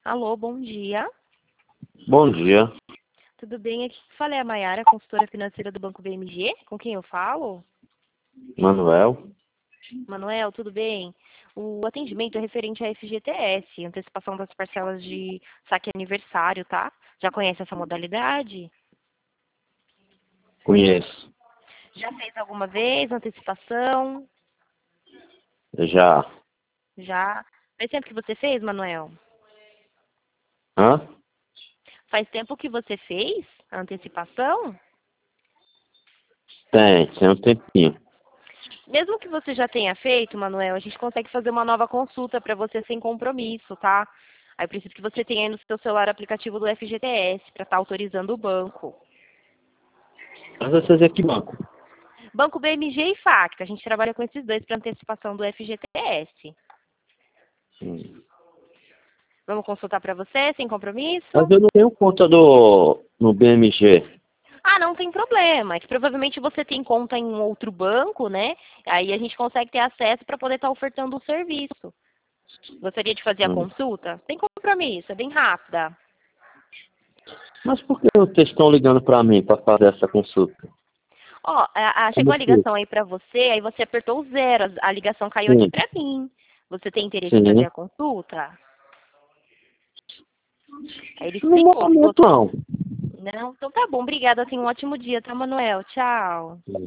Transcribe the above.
Alô, bom dia. Bom dia, Tudo bem? Aqui que fala é a Mayara, consultora financeira do Banco BMG. Com quem eu falo? Manuel. Manuel, tudo bem? O atendimento é referente à FGTS, antecipação das parcelas de saque aniversário, tá? Já conhece essa modalidade? Conheço. Já fez alguma vez antecipação? Já. Já. Faz tempo que você fez, Manuel? Hã? Faz tempo que você fez a antecipação? Tem um tempinho. Mesmo que você já tenha feito, Manuel, a gente consegue fazer uma nova consulta para você sem compromisso, tá? Aí eu preciso que você tenha aí no seu celular o aplicativo do FGTS para estar autorizando o banco. Mas vocês é que banco? Banco BMG e Facta, a gente trabalha com esses dois para antecipação do FGTS. Hum. Vamos consultar para você sem Mas compromisso? eu não tenho conta no BMG. Ah, não tem problema. É que provavelmente você tem conta em um outro banco, né? Aí a gente consegue ter acesso para poder estar ofertando o serviço. Gostaria de fazer a Hum. consulta? Sem compromisso, é bem rápida. Mas por que vocês estão ligando para mim para fazer essa consulta? Ó, chegou Como a que? ligação aí pra você, aí você apertou o zero, a ligação caiu aqui Sim, pra mim. Você tem interesse em fazer sim. a consulta? Aí ele No explicou que momento você... não. Não? Então tá bom, obrigada, tenha um ótimo dia, tá, Manuel? Tchau.